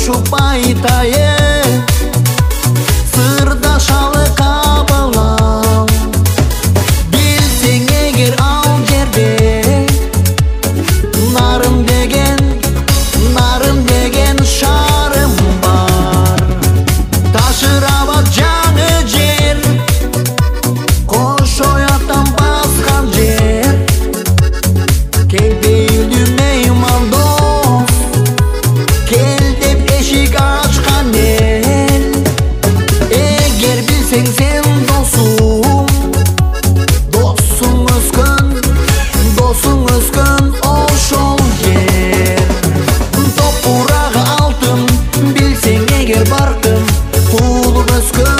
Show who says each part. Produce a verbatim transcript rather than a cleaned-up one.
Speaker 1: Koşup айтайы сырда шалы қабылау білсең егер ал жерде нарым деген нарым деген шарым бар ташырабат жаңы жер қош ояттан басқан жер келді үйдімейман дос кел деп ешік ашқан ел егер білсең сен досым досың өскен досың өскен ошол жер топырағы алтын білсең егер барқын туылып өскен